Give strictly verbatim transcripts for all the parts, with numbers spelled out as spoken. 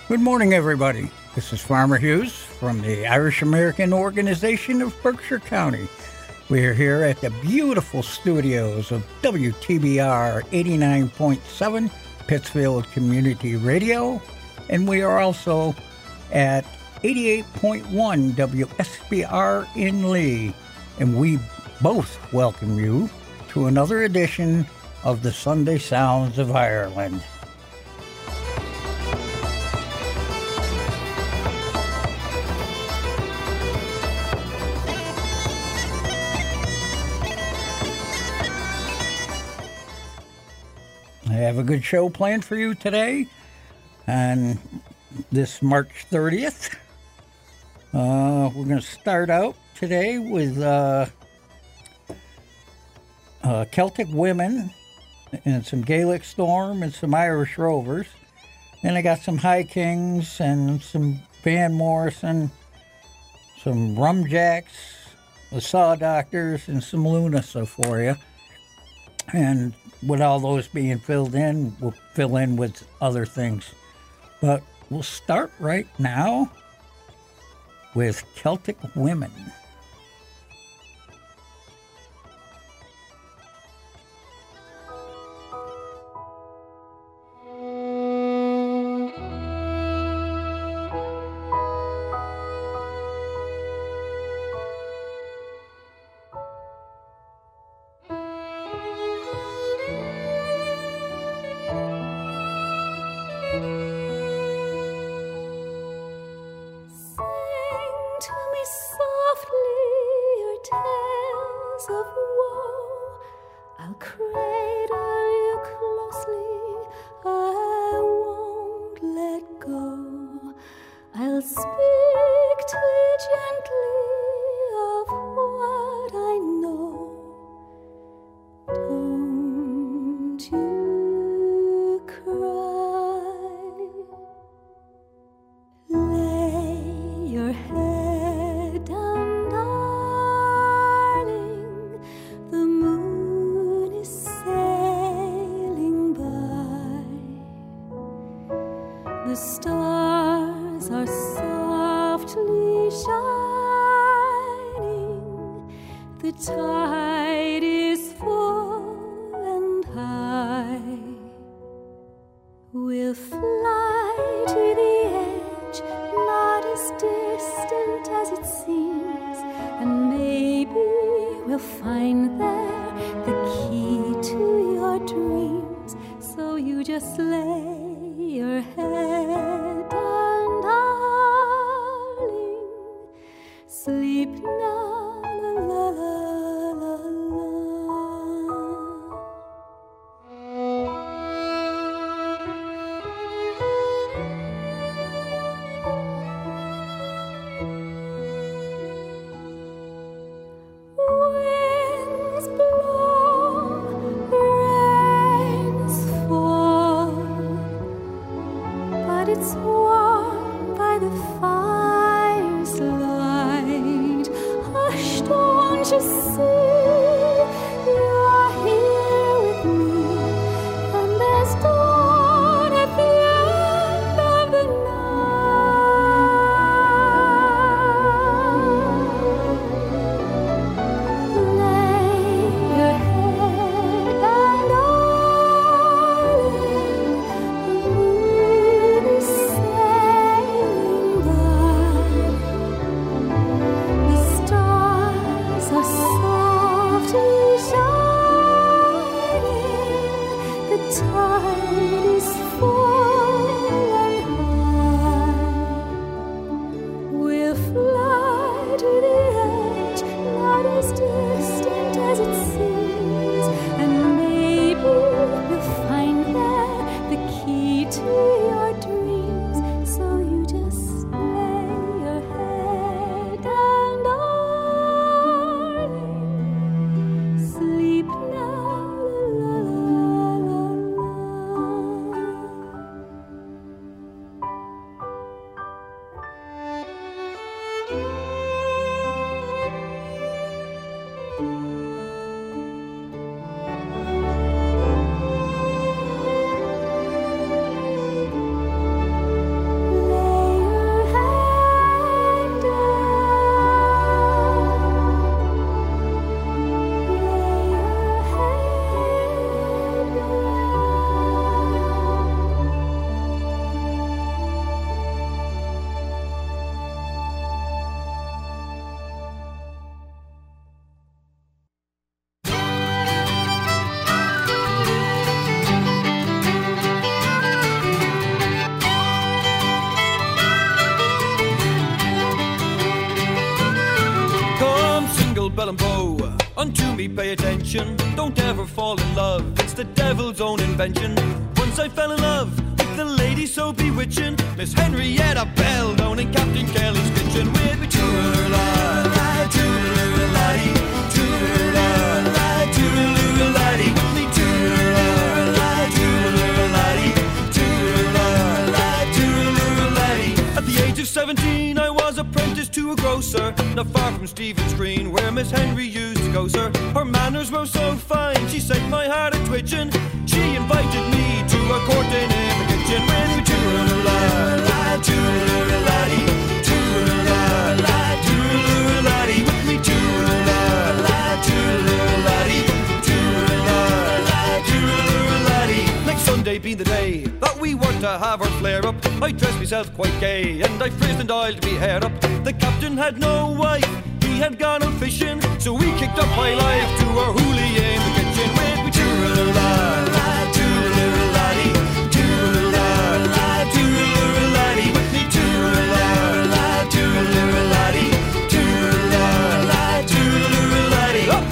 Good morning, everybody. This is Farmer Hughes from the Irish American Organization of Berkshire County. We are here at the beautiful studios of W T B R eighty-nine point seven Pittsfield Community Radio, and we are also at eighty-eight point one W S B R in Lee, and we both welcome you to another edition of the Sunday Sounds of Ireland. I have a good show planned for you today, and this March thirtieth. Uh, we're going to start out today with uh, uh, Celtic Women and some Gaelic Storm and some Irish Rovers. Then I got some High Kings and some Van Morrison, some Rumjacks, the Saw Doctors, and some Lunasa for you. And with all those being filled in, we'll fill in with other things. But we'll start right now with Celtic Women. Stars are so Unto me pay attention, don't ever fall in love, it's the devil's own invention. Once I fell in love with the lady so bewitching, Miss Henrietta Bell down in Captain Kelly's kitchen. With me toodle-la-la, toodle-la-la-dee, toodle-la-la, toodle-la-la-dee, with me toodle-la-la, toodle-la-la-dee, toodle-la-la, toodle-la-la-dee. At the age of seventeen I was apprenticed to a grocer, not far from Stephen's Green, where Miss Henry used to go, sir. Her manners were so fine, she set my heart a twitching. She invited me to a courting in the kitchen. With me toodle-la-la, toodle-la-la-dee, toodle-la-la, toodle-la-la-dee, with me toodle-la-la, toodle-la-la-dee, toodle-la-la, toodle-la-la-dee. Next Sunday being the day that we were to have our flare-up, I dressed myself quite gay and I frizzed and oiled me hair up. The captain had no wife, he had gone out fishing, so we kicked up my life to our hoolie in the kitchen. With me toodle-la-la, toodle-la-la-dee, toodle-la-la, toodle-la-la-dee, with me toodle-la-la, toodle-la-la-dee, toodle-la-la, toodle-la-la-dee. Oh!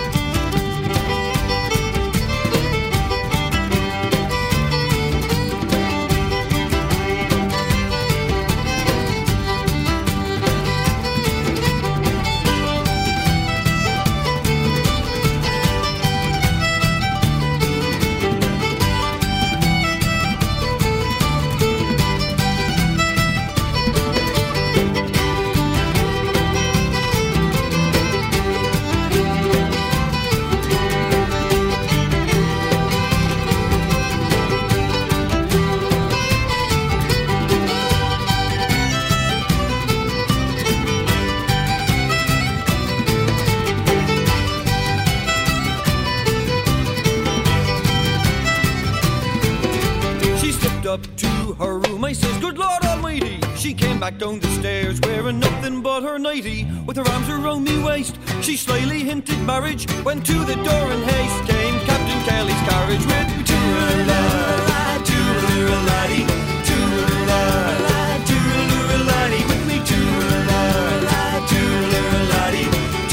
Up to her room, I says, good Lord Almighty. She came back down the stairs wearing nothing but her nightie, with her arms around me waist. She slyly hinted marriage, went to the door in haste. Came Captain Kelly's carriage with me toodle-la-la, toodle-la-la-dee, toodle-la-la, toodle-la-la-dee, with me toodle-la-la, toodle-la-la-dee,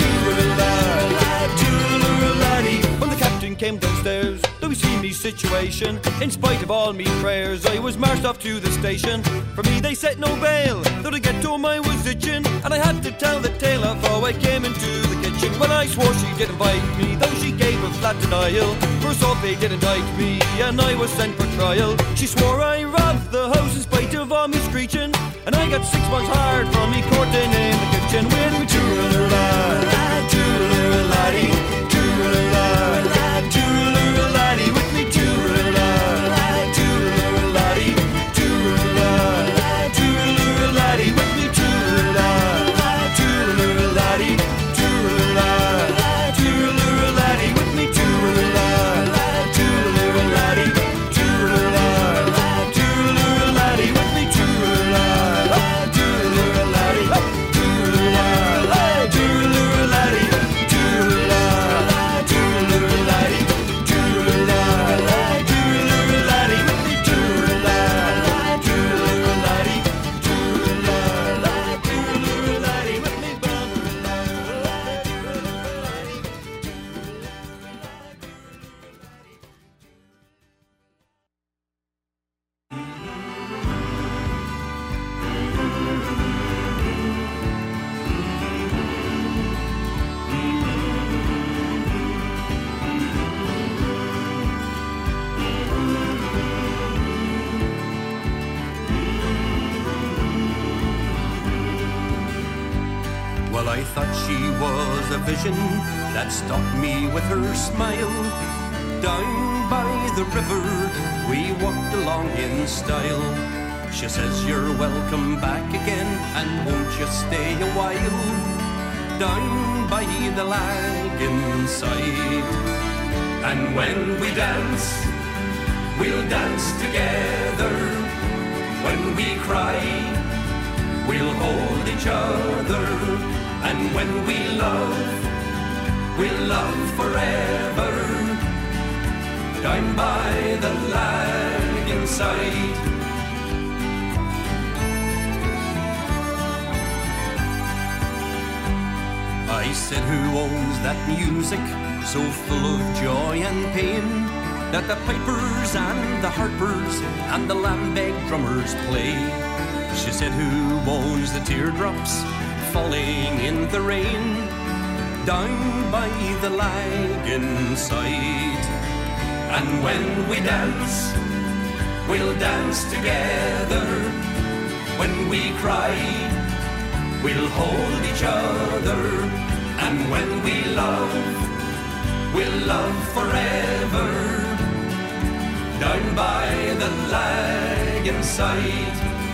toodle-la-la, toodle-la-la-dee. When the captain came downstairs, though he seen me situation, in spite of all me prayers, I was marched off to the station. For me they set no bail, though to get home I was itching, and I had to tell the tale of how I came into the kitchen. Well, I swore she didn't bite me, though she gave a flat denial. For assault they did indict me, and I was sent for trial. She swore I robbed the house in spite of all me screeching, and I got six months hard from me courting in the kitchen. With me toodle-la-la, toodle-la-la-dee, toodle-la-la, toodle-la-la-dee, with me toodle-la-la, toodle-la-la-dee, toodle-la-la, toodle-la-la-dee, with me toodle-la-la, toodle-la-la-dee, toodle-la-la, toodle-la-la-dee, with me toodle-la-la, toodle-la-la-dee, toodle-la-la, toodle-la-la-dee, with me toodle-la-la, toodle-la-la-dee, toodle-la-la, toodle-la-la-dee, toodle-la-la, toodle-la-la-dee, toodle-la-la, toodle-la-la-dee, with me toodle-la-la, toodle-la-la-dee, toodle-la-la, toodle-la-la-dee, with me toodle-la-la, Well, I thought she was a vision that stopped me with her smile. Down by the river, we walked along in style. She says, you're welcome back again, and won't you stay a while? Down by the lagoon side. And when we dance, we'll dance together. When we cry, we'll hold each other. And when we love, we'll love forever. Down by the lagoon side. I I said, who owns that music so full of joy and pain, that the pipers and the harpers and the lambeg drummers play? She said, who owns the teardrops falling in the rain, down by the Lagan side? And when we dance, we'll dance together. When we cry, we'll hold each other. And when we love, we'll love forever, down by the Lagan side.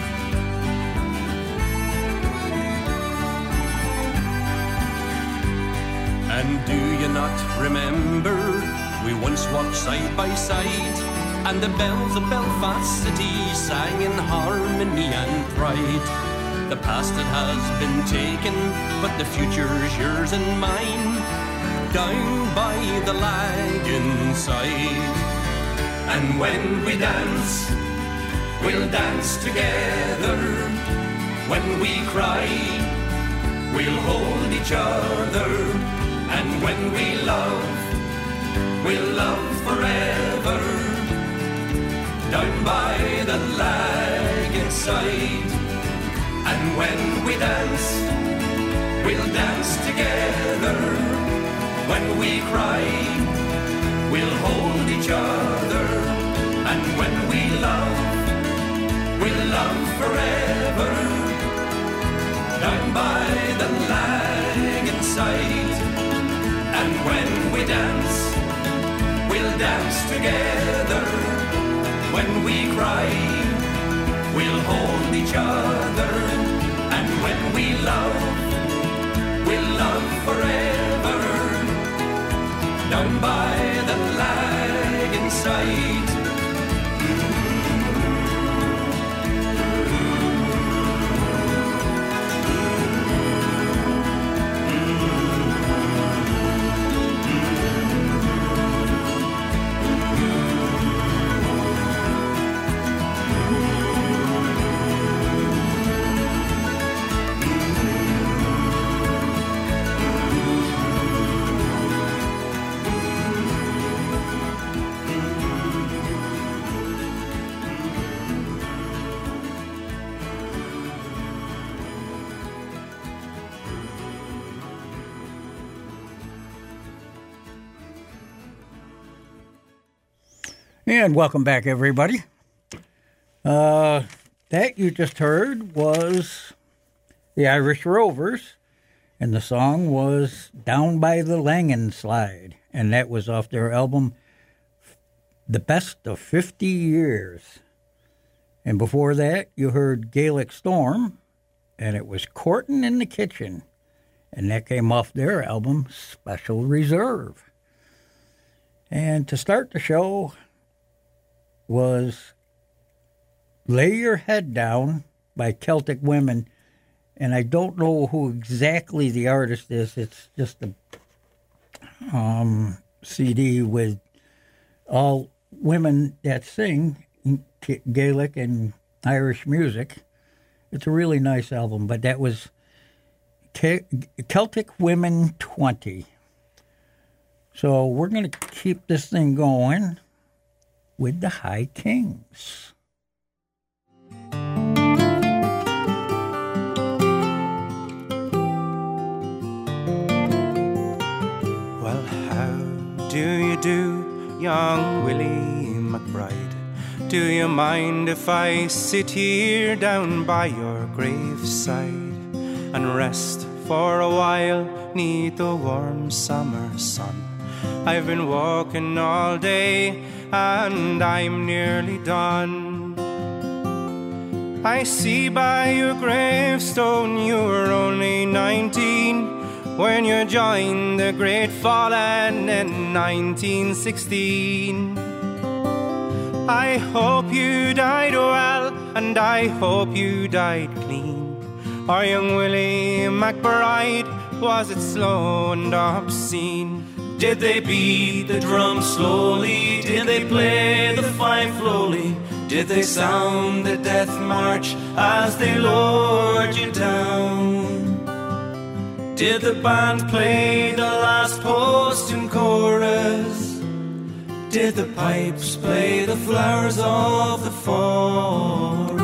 And do you not remember, we once walked side by side, and the bells of Belfast City sang in harmony and pride. The past it has been taken, but the future's yours and mine, down by the Lagan side. And when we dance, we'll dance together. When we cry, we'll hold each other. And when we love, we'll love forever, down by the Lagan side. And when we dance, we'll dance together. When we cry, we'll hold each other. And when we love, we'll love forever, down by the Lagan side. And when we dance, we'll dance together. When we cry, we'll hold each other. And when we love, we'll love forever, down by the Lagan side. And welcome back, everybody. Uh, that you just heard was the Irish Rovers, and the song was Down by the Lagan Slide, and that was off their album The Best of fifty years. And before that, you heard Gaelic Storm, and it was Courtin' in the Kitchen, and that came off their album Special Reserve. And to start the show was Lay Your Head Down by Celtic Women, and I don't know who exactly the artist is. It's just a um, C D with all women that sing Gaelic and Irish music. It's a really nice album, but that was Celtic Women twenty. So we're going to keep this thing going with the High Kings. Well, how do you do, young Willie McBride? Do you mind if I sit here down by your graveside and rest for a while 'neath the warm summer sun? I've been walking all day and I'm nearly done. I see by your gravestone you were only nineteen when you joined the Great Fallen in nineteen sixteen. I hope you died well, and I hope you died clean. Or young Willie McBride, was it slow and obscene? Did they beat the drum slowly? Did they play the fife lowly? Did they sound the death march as they lowered you down? Did the band play the last post and chorus? Did the pipes play the flowers of the forest?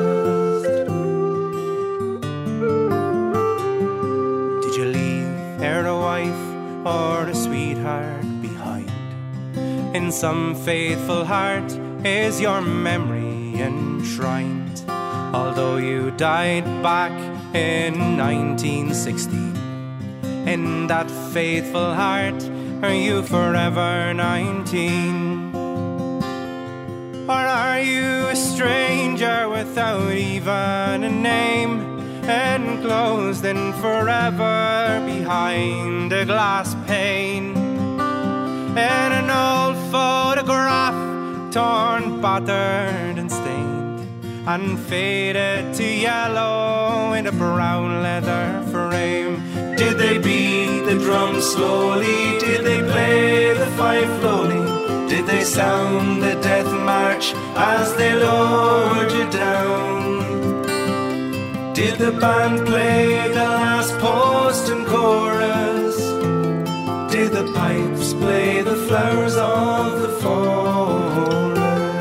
Did you leave her a wife or a sweetheart behind? In some faithful heart is your memory enshrined, although you died back in nineteen sixty. In that faithful heart are you forever nineteen? Or are you a stranger without even a name, enclosed in forever behind a glass pane? In an old photograph, torn, battered and stained, and faded to yellow in a brown leather frame. Did they beat the drum slowly? Did they play the fife lowly? Did they sound the death march as they lowered you down? Did the band play the last post and chorus? Did the pipes play the flowers of the forest?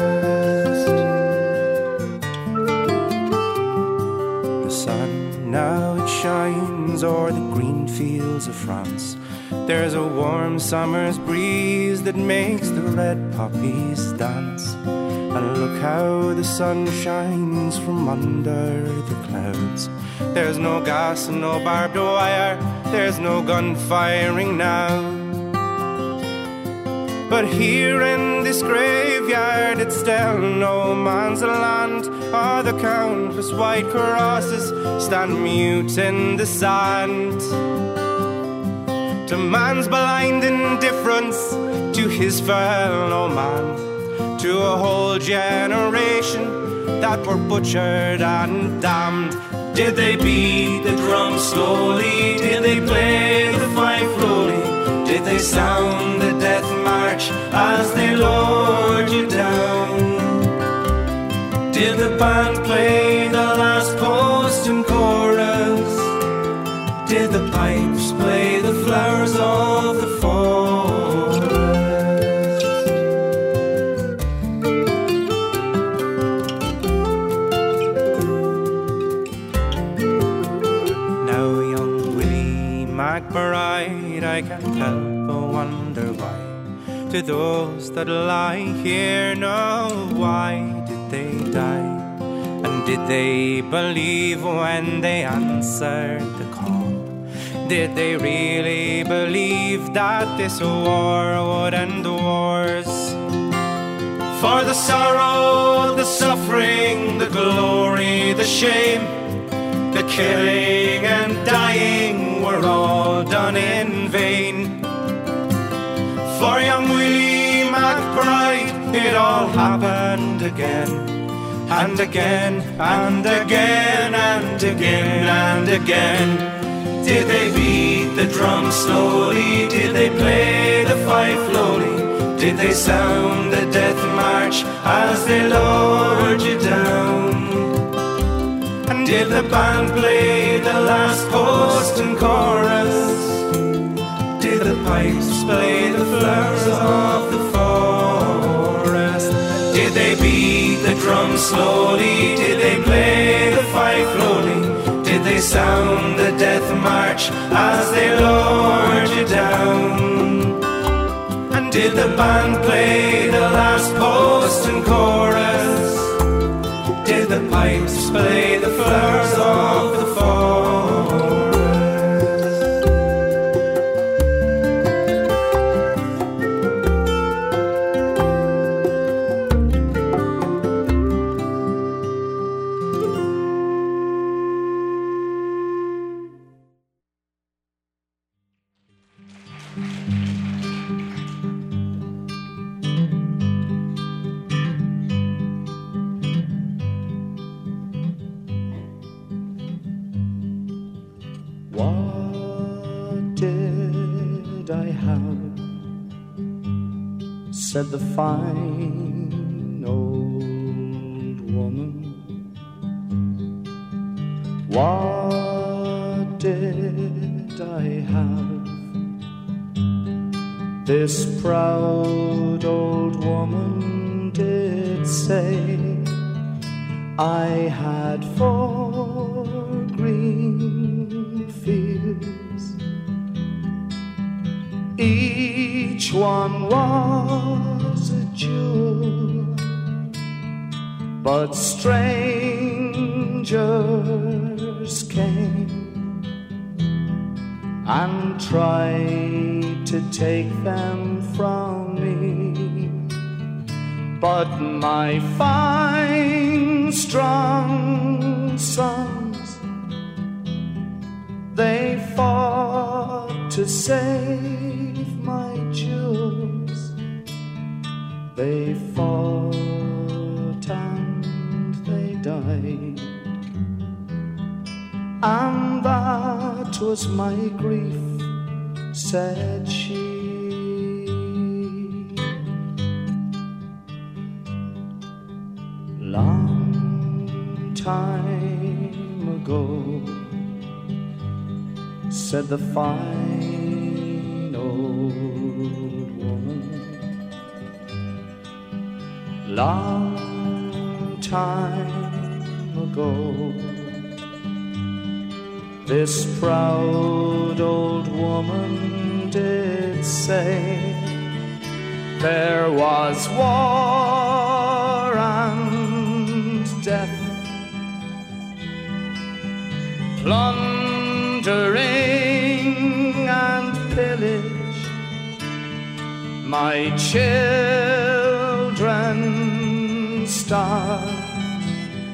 The sun now it shines o'er the green fields of France. There's a warm summer's breeze that makes the red poppies dance. And look how the sun shines from under the clouds. There's no gas and no barbed wire, there's no gun firing now. But here in this graveyard it's still no man's land. All the countless white crosses stand mute in the sand. To man's blind indifference to his fellow man, to a whole generation that were butchered and damned. Did they beat the drum slowly? Did they play the fife lowly? Did they sound the death march as they lowered you down? Did the band play the last post and chorus? Did the pipes play the flowers of the forest? Now young Willie McBride, I can't help but wonder why. To those that lie here now, why did they die? And did they believe when they answered the call? Did they really believe that this war would end wars? For the sorrow, the suffering, the glory, the shame, the killing and dying were all done in vain. For young Willie McBride, it all happened again, and again, and again, and again, and again. Did they beat the drum slowly? Did they play the fife lowly? Did they sound the death march as they lowered you down? And did the band play the last post and chorus? Did the pipes play the flowers of the forest? Did they beat the drum slowly? Did they play the fife lowly? Did they sound the death march as they lowered you down? And did the band play the last post and chorus? Did the pipes play the flowers of the forest? Said the fine old woman. What did I have. This proud old woman did say I had four green fields, each one was a jewel, but strangers came and tried to take them from me. But my fine, strong sons, they fought to save my jewels. They fought and they died, and that was my grief, said she. Long time ago, said the fine old woman. Long time ago, this proud old woman did say there was war and death, plundering and pillage. My children starved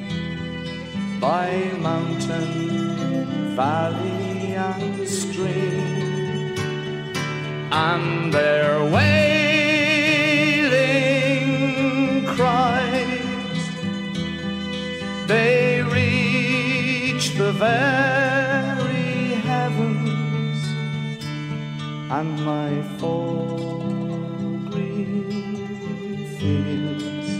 by mountain, valley and stream, and their wailing cries, they reach the very heavens, and my four green fields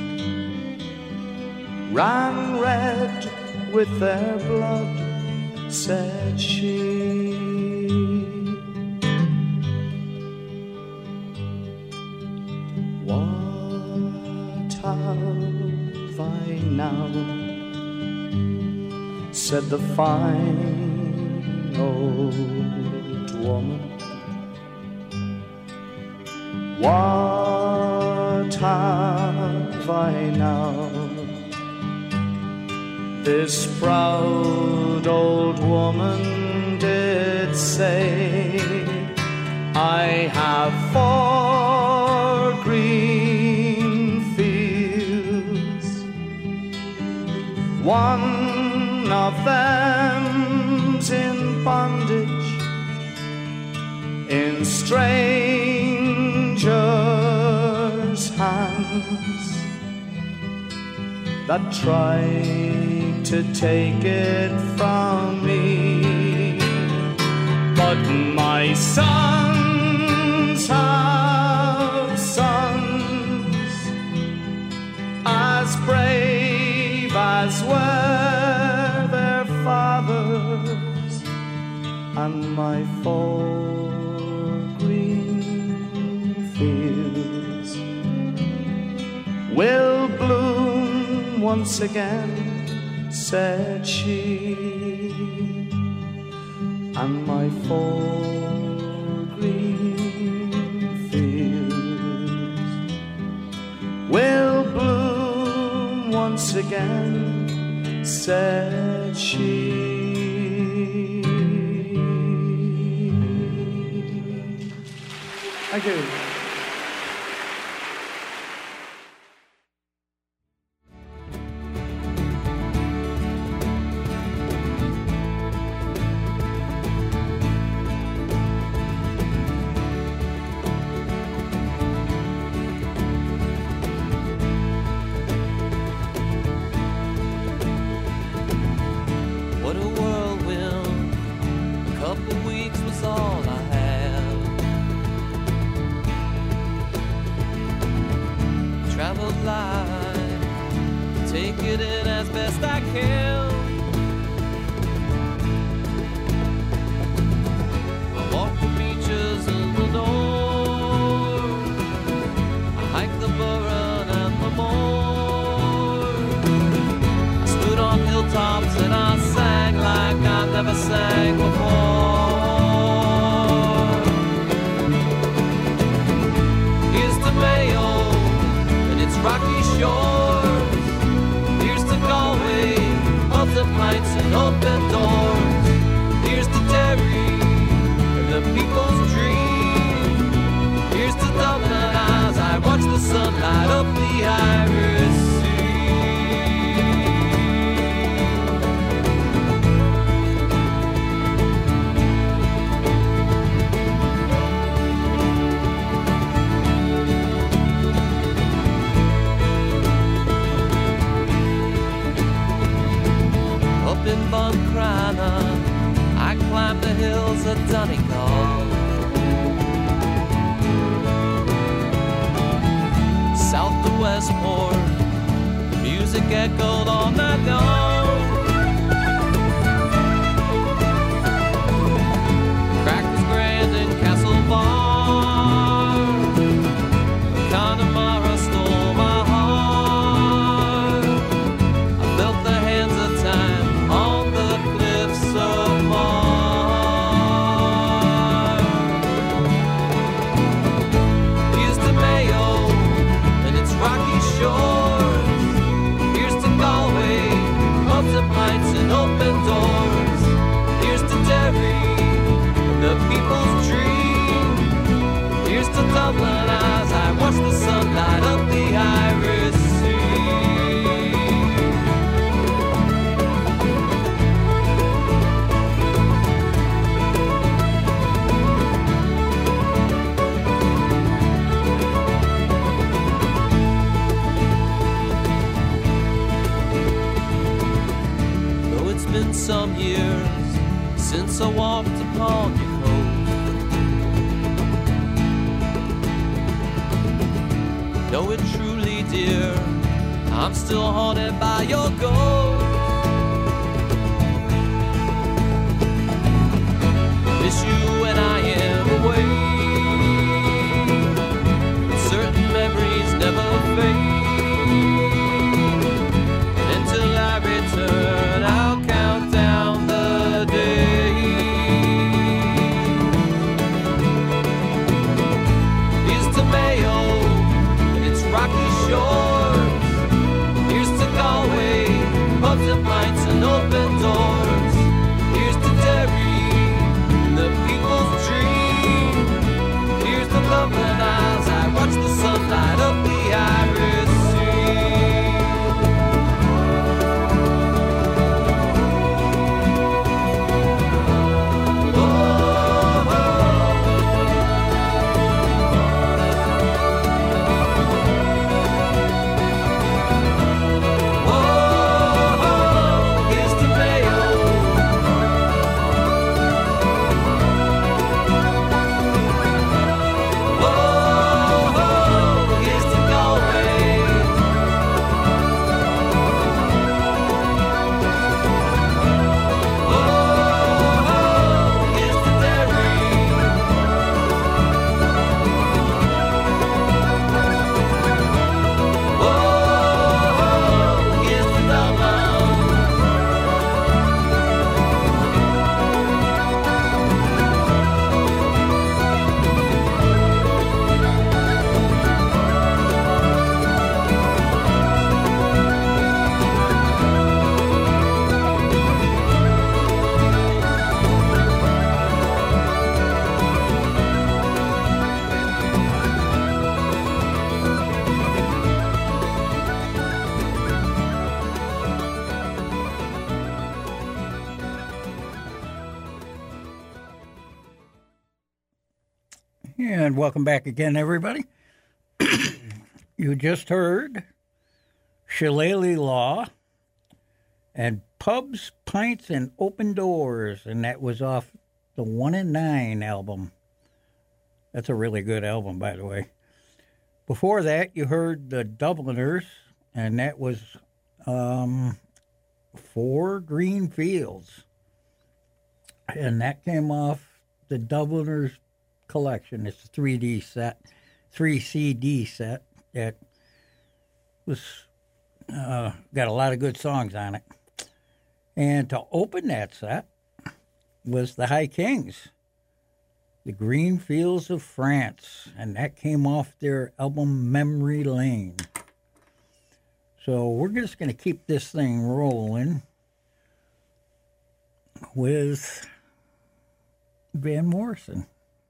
ran red with their blood, said she. What have I now, said the fine old woman. What have I now? This proud old woman did say I have four green fields, one of them's in bondage, in strangers' hands that tried to take it from me. But my sons have sons as brave as were their fathers, and my four green fields will bloom once again, said she, and my four green fields will bloom once again, said she. Thank you. shores. Here's to Galway, pubs and pints and open doors. Here's to Derry and the people's dream. Here's to Dublin as I watch the sun light up the Irish Sea. Up in Buncrana, I climbed the hills of Donegal. South to Westport, the music echoed all night long. Crack was grand in Castlebar. Connemara stole my heart. I felt the hands of time on the cliffs of Mar. Here's to Mayo and its rocky shores. Here's to Galway, pubs and pints and open doors. Here's to Derry and the people's dream. Here's to Dublin as I watch the sun light up the Irish Sea. Though it's been some years since I walked upon your coast, know it truly, dear, I'm still haunted by your ghost. Miss you when I am away. Certain memories never fade. Until I return, I'll count down the days. Here's to Mayo and its rocky shores. Here's to Galway, pubs and pints and open doors. Here's to Derry and the people's dream. Here's to Dublin as I watch the sun light up the Irish Sea. Here's to Mayo. Whoa, here's to Galway. Whoa, here's to Derry. Whoa, here's to Dublin. And welcome back again, everybody. You just heard Shillelagh Law and Pubs, Pints, and Open Doors, and that was off the One and Nine album. That's a really good album, by the way. Before that, you heard the Dubliners, and that was um, Four Green Fields. And that came off the Dubliners collection. It's a three D set, three C D set that was uh, got a lot of good songs on it. And to open that set was the High Kings, The Green Fields of France, and that came off their album Memory Lane. So we're just going to keep this thing rolling with Van Morrison.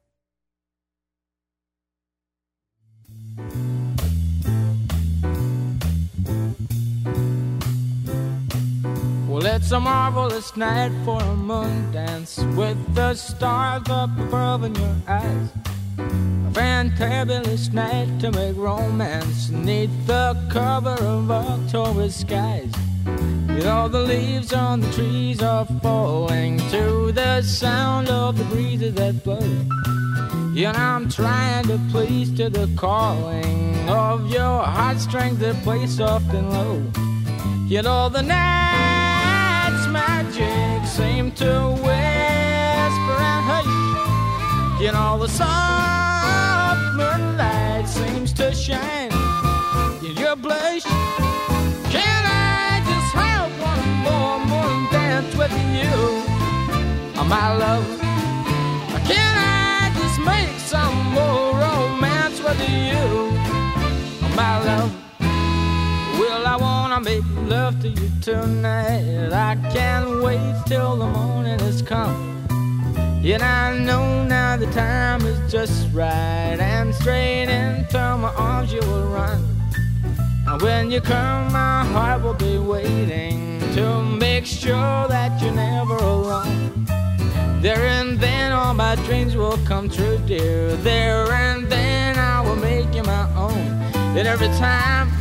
Well, it's a marvelous night for a moon dance with the stars up above in your eyes. A fantabulous night to make romance neath the cover of October skies. You know the leaves on the trees are falling to the sound of the breezes that blow. You know I'm trying to please to the calling of your heartstrings that play soft and low. You know the night's magic seem to whisper and hush. You know the soft moonlight seems to shine in your blush. Can I just have one more moon dance with you, oh, my love? Can I just make some more romance with you, oh, my love? Well, I wanna make love to you tonight. I can't wait till the morning has come. Yet I know now the time is just right, and straight into my arms you will run. And when you come, my heart will be waiting to make sure that you're never alone. There and then all my dreams will come true, dear. There and then I will make you my own. And every time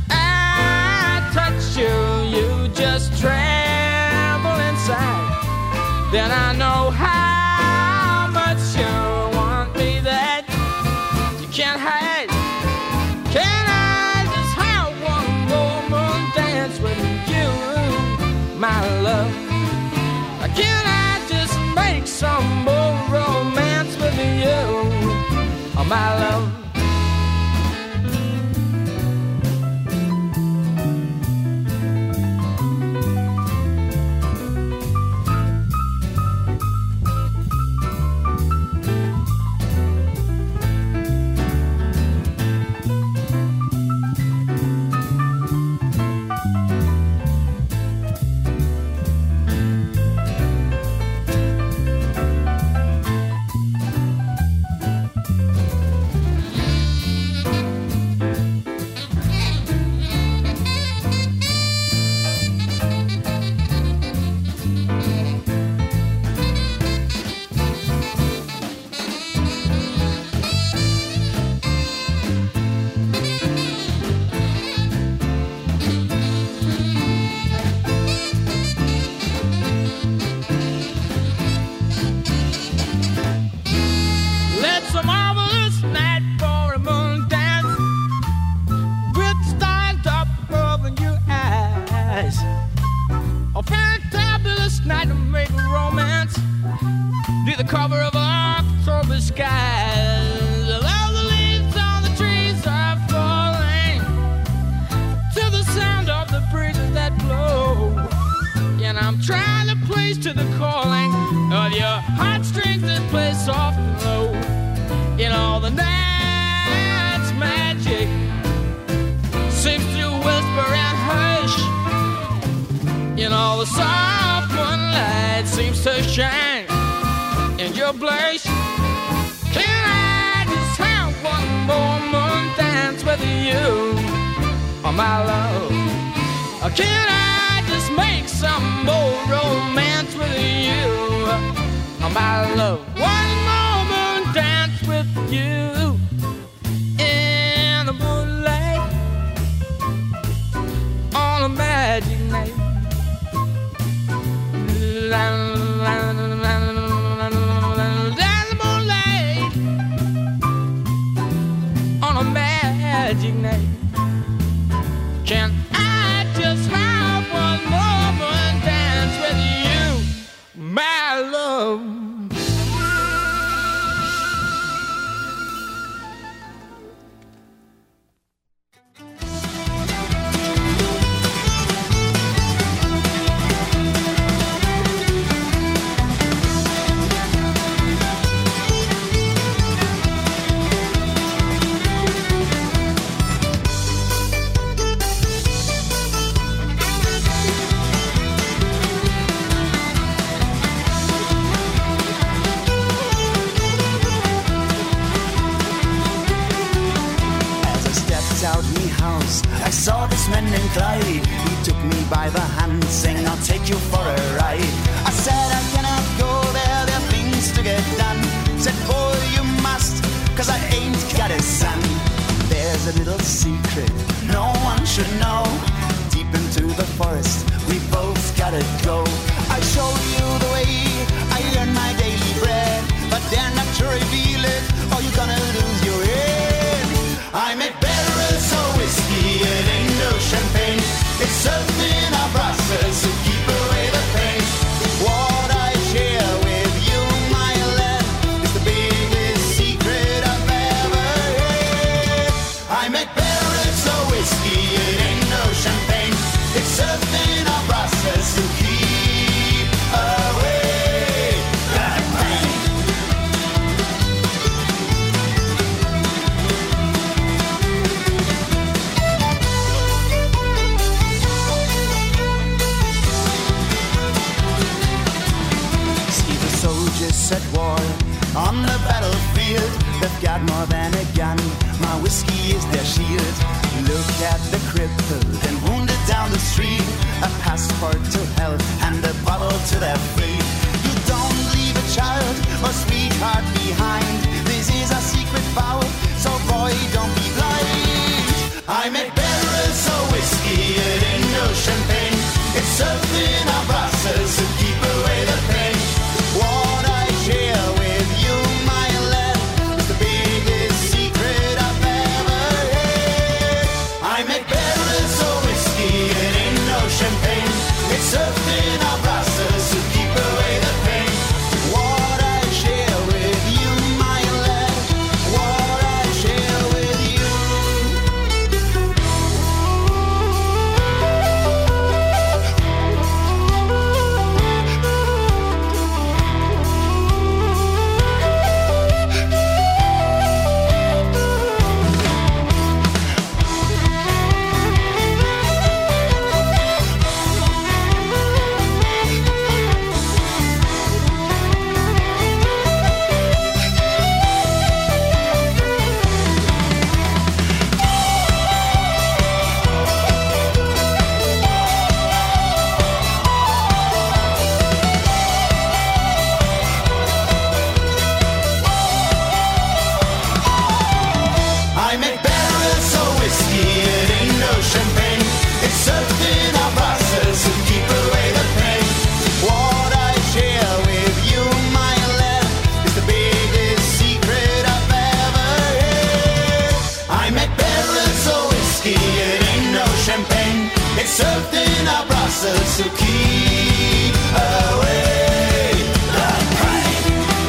touch you, you just tremble inside. Then I know how much you want me that you can't hide. Can I just have one more moon dance with you, my love? Can I just make some more romance with you, oh, my love? by the hand, saying I'll take you for a ride. I said I cannot go there, there are things to get done. Said, boy, you must, cause I ain't got a son. There's a little secret no one should know. Deep into the forest, we both gotta go. I'll show you the way I earn my daily bread, but dare not to reveal it, or you're gonna lose your head. I make barrels of whiskey, it ain't no champagne. It's something I process to keep away the pain. What I share with you, my lad, is the biggest secret I've ever had. I make barrels of whiskey, it ain't no champagne. It's something I process to keep away the pain. See the soldiers at war on the battlefield. They've got more than a gun, my whiskey is their shield. Look at the crippled and wounded down the street, a passport to health and a bottle to their feet. You don't leave a child or sweetheart behind. This is a secret vow, so boy, don't be blind. I make barrels of whiskey, it ain't no champagne. It's something I process to keep away the pain. What I share with you, my lad, is the biggest secret I've ever had. I make barrels of whiskey, it ain't no champagne. It's something I process to keep away the pain. What I share with you, my lad, what I share with you. I make barrels of whiskey, it ain't no champagne. It's something I process to keep away the pain. What I share with you, my lad, is the biggest secret I've ever had. I make barrels of whiskey, it ain't no champagne. It's something I process to keep away the pain.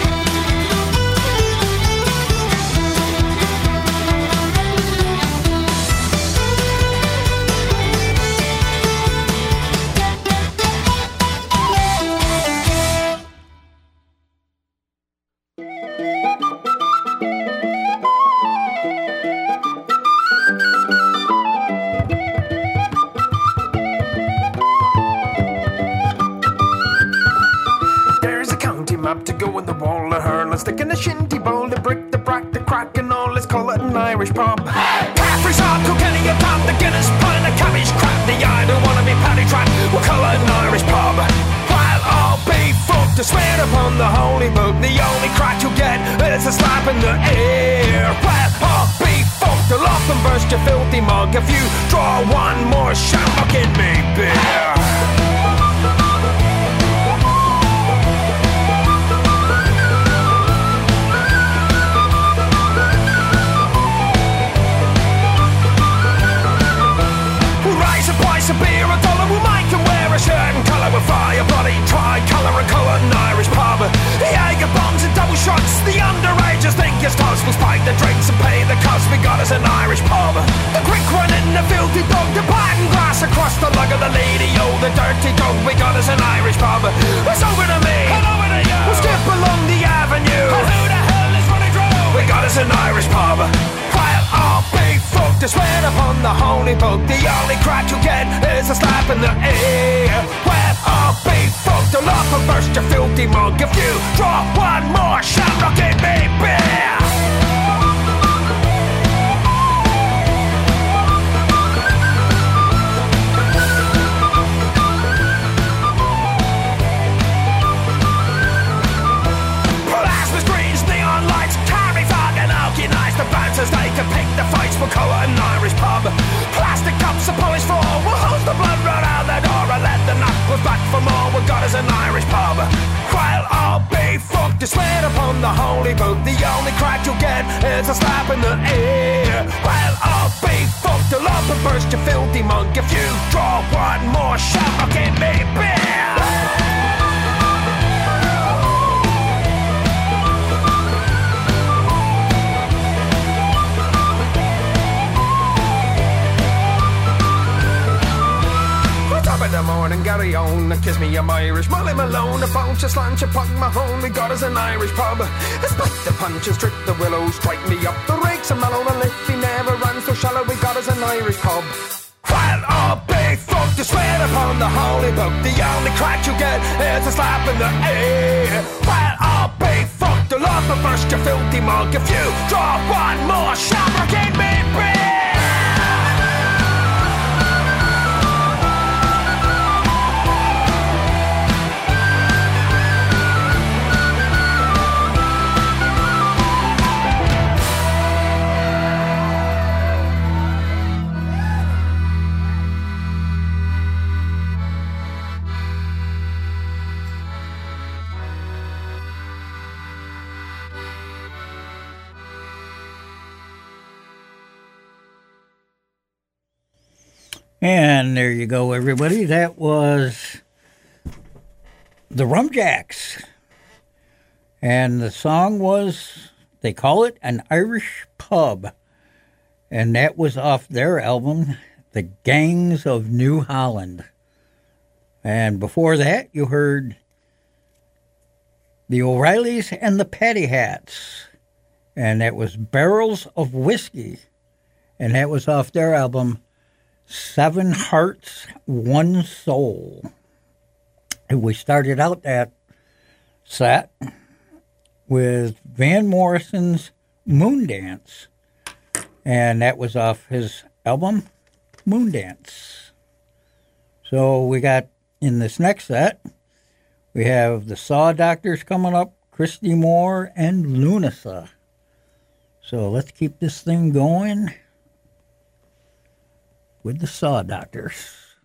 There's a county map to go in the wall of hurl, a stick in a shinty bowl, the brick, the brack, the crack, and all. Let's call it an Irish pub. Caffrey's hard, Kilkenny, a pound, the Guinness, pint, the cabbage, crap, the I don't wanna be paddy trapped. We'll call it an Irish pub. While I'll be fucked to swear upon the holy book, the only crack you'll get is a slap in the ear. Well, I'll be fucked, I'll often burst your filthy mug if you draw one more shamrock in me beer. A beer, a dollar, we'll make them wear a shirt and colour. We'll fly a bloody tricolour and colour an Irish pub. The Jaeger bombs and double shots, the underagers think it's close. We'll spike the drinks and pay the cost. We got us an Irish pub. The quick one in the filthy dog, the pattern glass across the lug of the lady. Oh, the dirty dog, we got us an Irish pub. It's over to me, and over to you. We'll skip along the avenue. And who the hell is running through? We got us an Irish pub. While I'll be fucked to swear upon the holy book, the only crack you get is a slap in the ear. Well, I'll be fucked, I'll off and burst your filthy mug if you draw one more shamrock in me beer. can pick the fights, we'll call it an Irish pub. Plastic cups, a polished floor, we'll hose the blood right out the door and let the knuckles back for more. We've got us an Irish pub. While I'll be fucked, it's swear upon the holy book. The only crack you'll get is a slap in the ear. While I'll be fucked, I'll up and burst, you filthy monk. If you draw one more shot, I'll give me beer. In the morning, Gary on, kiss me, I'm Irish. Molly Malone, a bunch of slant, you punk my home. We got us an Irish pub. Spike the punches, strip the willows, strike me up the rakes. And Malone and Liffey never ran so shallow. We got us an Irish pub. While all big fuck to swear upon the holy book, the only crack you get is a slap in the ear. While all big fuck to love but first, you filthy monk. If you draw one more shot, or give me beer. And there you go, everybody. That was the Rumjacks. And the song was, they call it an Irish pub. And that was off their album, The Gangs of New Holland. And before that, you heard the O'Reillys and the Paddy Hats. And that was Barrels of Whiskey. And that was off their album, Seven Hearts, One Soul. And we started out that set with Van Morrison's Moondance. And that was off his album, Moondance. So we got, in this next set, we have the Saw Doctors coming up, Christy Moore and Lunasa. So let's keep this thing going with the Saw Doctors.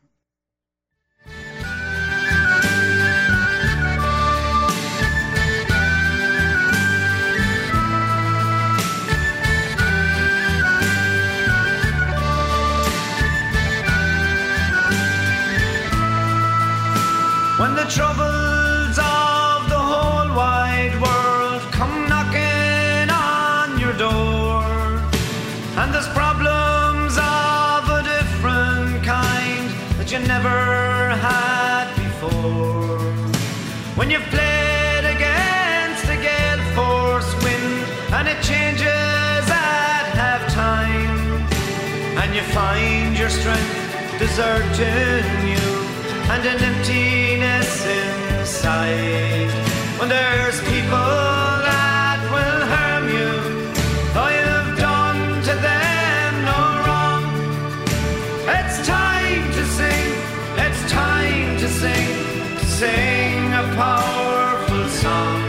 When the troubles of the whole wide world come knocking on your door, and there's problems of a different kind that you never had before, when you've played against a gale force wind and it changes at half time, and you find your strength deserting you and an emptiness inside, when there's people that will harm you, though you've done to them no wrong, it's time to sing, it's time to sing, to sing a powerful song.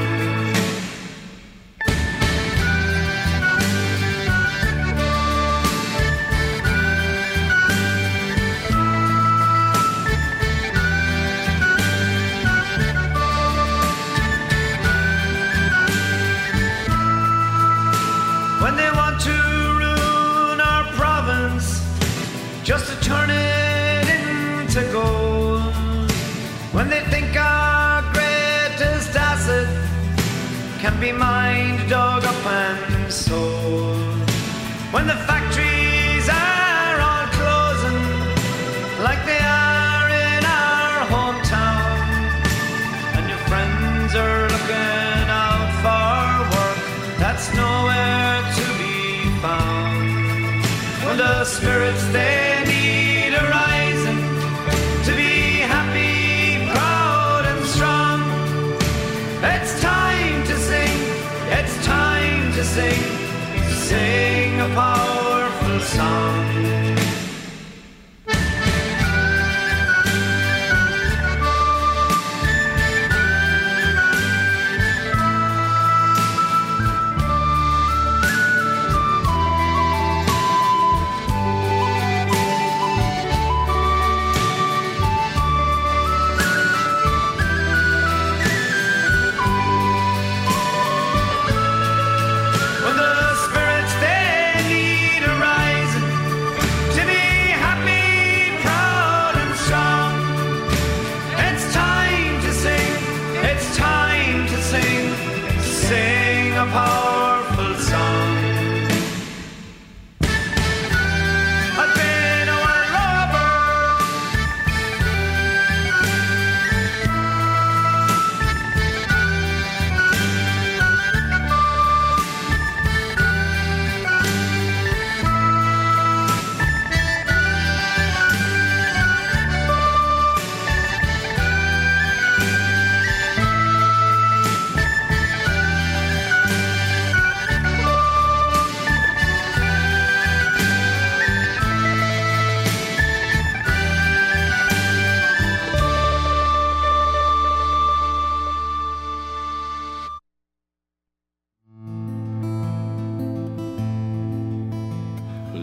When they want to ruin our province, just to turn it into gold, when they think our greatest asset can be mined, dug up and sold, when the factories are all closing like they are in our hometown, and your friends are looking out for work that's nowhere to be found, when the spirits they need are rising to be happy, proud and strong, it's time to sing, it's time to sing, to sing a powerful song.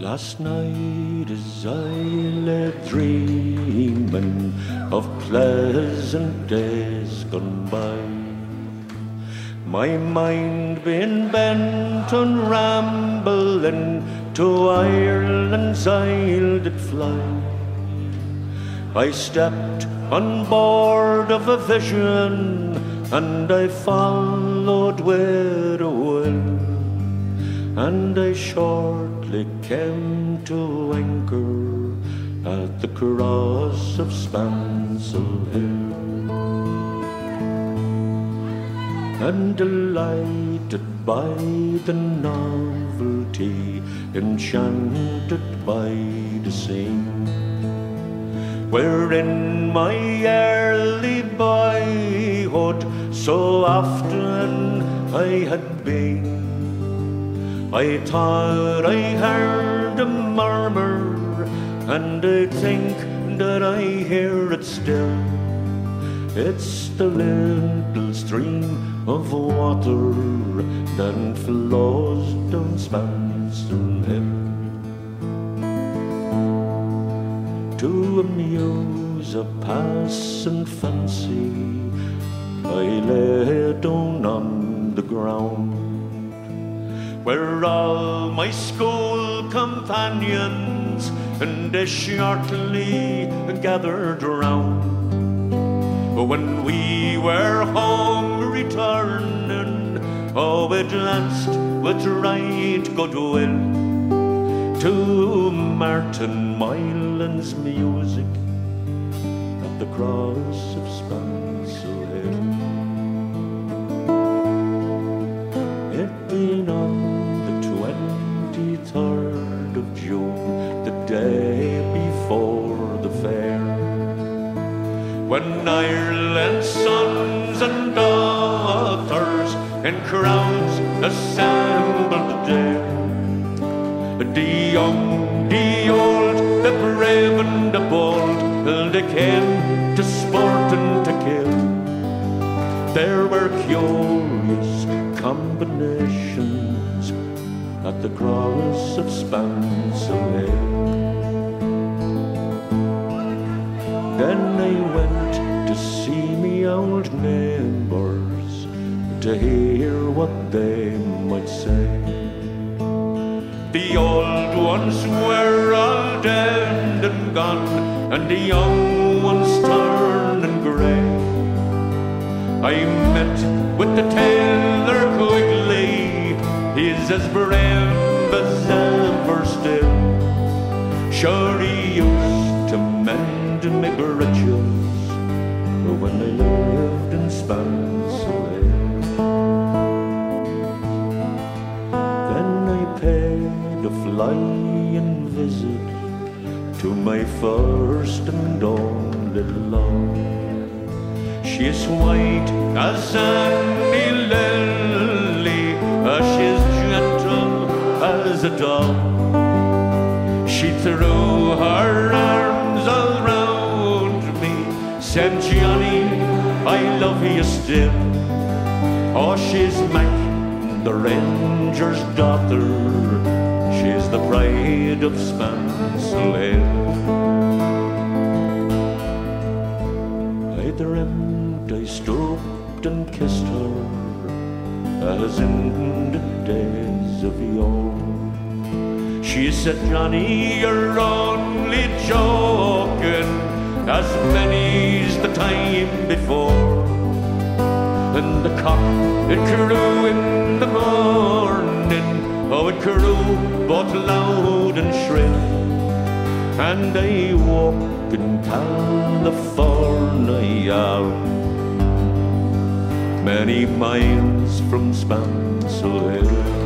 Last night as I lay dreaming of pleasant days gone by, my mind being bent on rambling to Ireland's isle did fly. I stepped on board of a vision and I followed with a will, and I shortly came to anchor at the cross of Spancel Hill. And delighted by the novelty, enchanted by the scene, wherein my early boyhood so often I had been. I thought I heard a murmur, and I think that I hear it still. It's the little stream of water that flows down Spancel Hill. To amuse a passing fancy, I lay down on the ground, where all my school companions and they shortly gathered round. When we were home returning, oh, we danced with right goodwill to Martin Moylan's music at the cross of Spancel Hill. It being on the twenty-third of June, the day before the fair, when Ireland's sons and daughters in crowds assembled there, the young, the old, the brave and the bold, they came to sport and to kill. There were curious combinations at the cross of Spancel Hill. Then I went to see me old neighbours, to hear what they might say. The old ones were all dead and gone, and the young ones turning grey. I met with the tailor Quigley, he's as brave as ever still. Sure, he used to mend me breeches when I lived in Spancel Hill. Then I paid a flying visit to my first and only love. She's white as any lily, she's gentle as a dove. She threw her arms all round me, said, Johnny, I love you still. Oh, she's Mac, the ranger's daughter, she's the pride of Spancel Hill. I dreamt I stooped and kissed her, as in the days of yore. She said, Johnny, you're only joking, as many's the time before. And the cock, it crew in the morning, oh, it crew both loud and shrill. And I woke in California, many miles from Spancel Hill.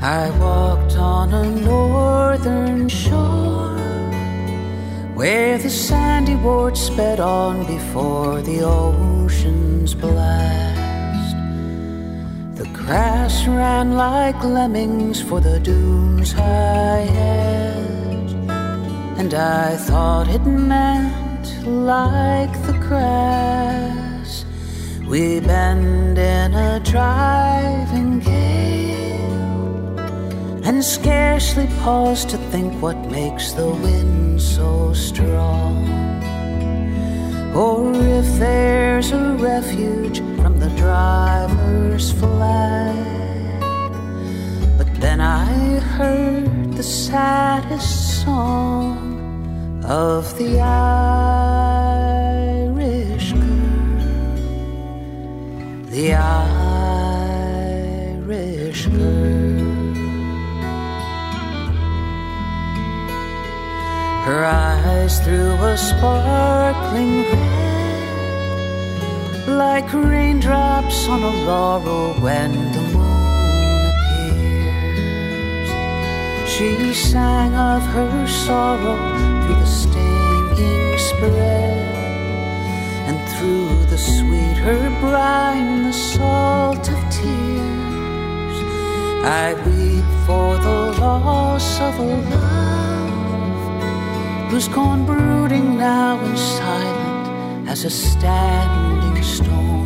I walked on a northern shore where the sandy ward sped on before the ocean's blast. The grass ran like lemmings for the dunes' high edge, and I thought it meant like the grass. We bend in a driving gale and scarcely pause to think what makes the wind so strong, or if there's a refuge from the driver's flag. But then I heard the saddest song of the Irish girl, the Irish girl. Her eyes threw a sparkling red, like raindrops on a laurel when the moon appears. She sang of her sorrow through the stinging spread, and through the sweet her brine, the salt of tears. I weep for the loss of a love who's gone brooding now and silent as a standing stone.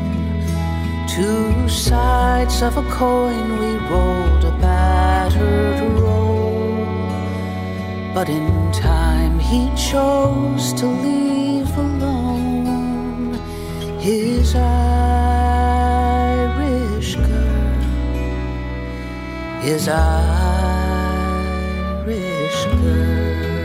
Two sides of a coin, we rolled a battered roll, but in time he chose to leave alone his Irish girl, his Irish girl.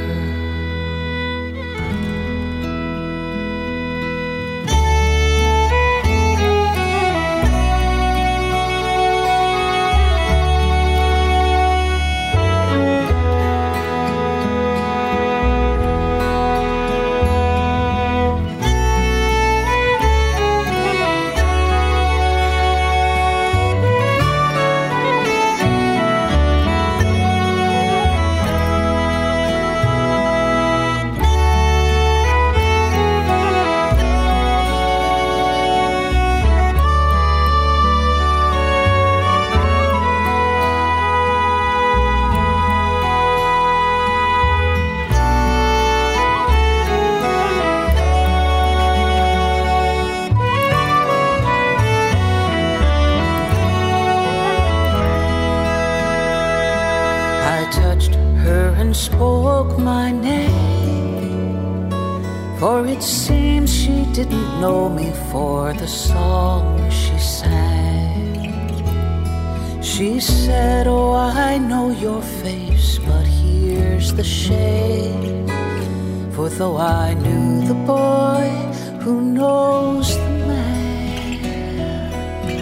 Spoke my name, for it seems she didn't know me for the song she sang. She said, oh, I know your face, but here's the shame. For though I knew the boy, who knows the man?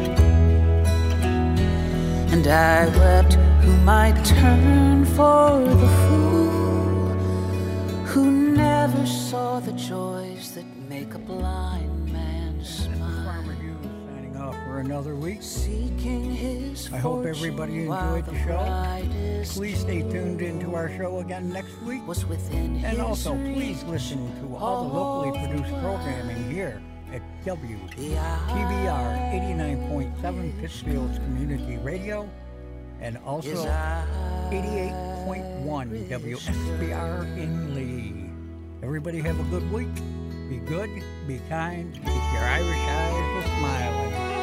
And I wept who might turn for the fool, who never saw the joys that make a blind man smile. Farmer Hughes signing off for another week. Seeking his I hope everybody enjoyed the show. Please stay tuned into our show again next week. Was within and also please listen to all the locally produced programming here at W T B R eighty-nine point seven Pittsfield's Community Radio, and also eighty-eight point one W S B R in Lee. Everybody have a good week. Be good, be kind, keep your Irish eyes a-smiling.